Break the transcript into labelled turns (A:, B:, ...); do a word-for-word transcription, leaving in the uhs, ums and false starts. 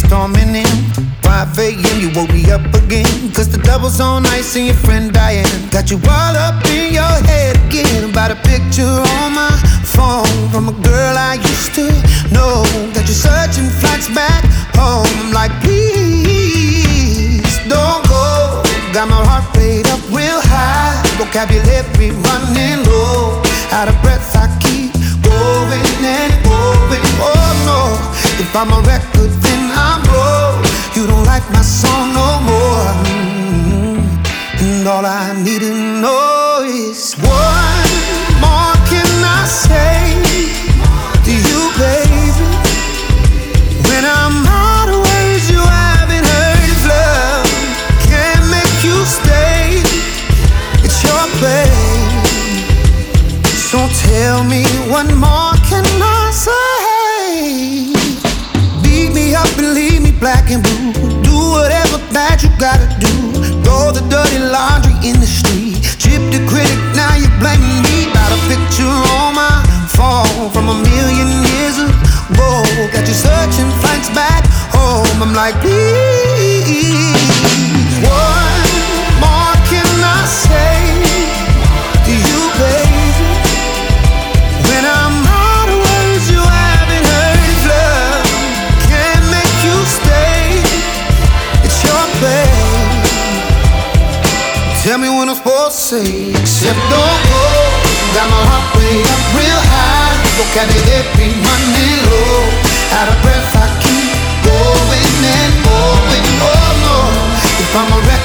A: storming in. five a.m. you woke me up again. Cause the double's on ice and your friend Diane got you all up in your head again. About a picture on my phone from a girl I used to know. That you're searching flights back home. I'm like, please don't go. Got my heart rate up real high, vocabulary running low. Out of breath I keep going and going. Oh no, if I'm a record then I'm broke. You don't like my song no more. Mm-hmm. And all I need to know is what more can I say to you, baby? When I'm out of words, you haven't heard if love can't make you stay. It's your play. So tell me what more can I say? Beat me up and leave me black and blue. Do whatever bad you gotta do. Throw the dirty laundry in the street. Chip the critic, now you're blaming me. About a picture on my phone from a million years ago. Got you searching flights back home. I'm like, please, what more can I say to you, baby? When I'm out of words, you haven't heard if love can't make you stay. It's your play. Tell me what I'm supposed to say, except don't go. Got my heart way up real high, vocabulary running low. Out of breath I keep going and going. Oh no, if I'm a